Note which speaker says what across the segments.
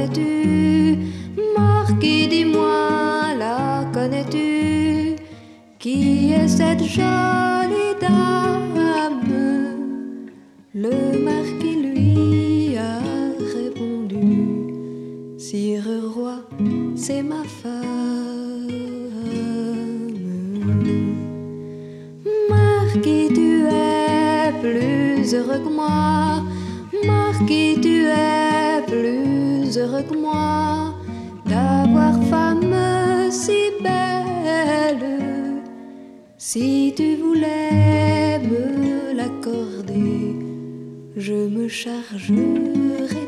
Speaker 1: connais-tu? Marquis, dis-moi, la connais-tu? Qui est cette jolie dame? Le marquis lui a répondu: Sire roi, c'est ma femme. Marquis, tu es plus heureux que moi. Marquis, tu es plus heureux que moi d'avoir femme si belle. Si tu voulais me l'accorder, je me chargerais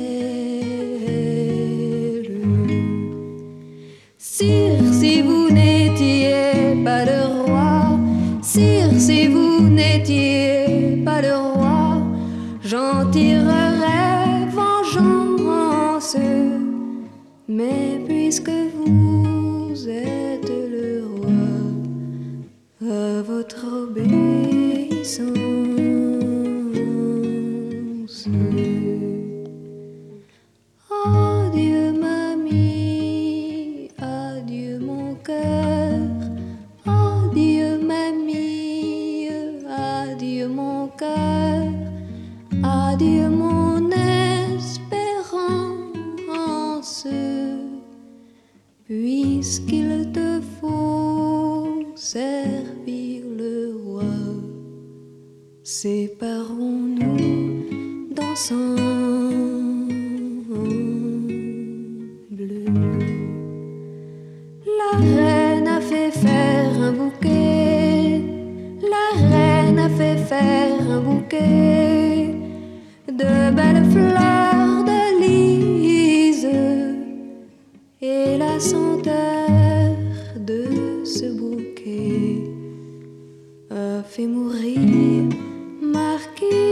Speaker 1: d'elle. Sire, si vous n'étiez pas le roi, sire, si vous n'étiez pas le roi, j'en tirerais vengeance. Mais puisque vous êtes le roi, à votre obéissance. Adieu mamie, adieu mon cœur, adieu mamie, adieu mon cœur, adieu mon espérance. Puisqu'il te faut servir le roi, séparons-nous d'ensemble. La reine a fait faire un bouquet, la reine a fait faire un bouquet de belles fleurs de lys, et la senteur de ce bouquet a fait mourir Marquis.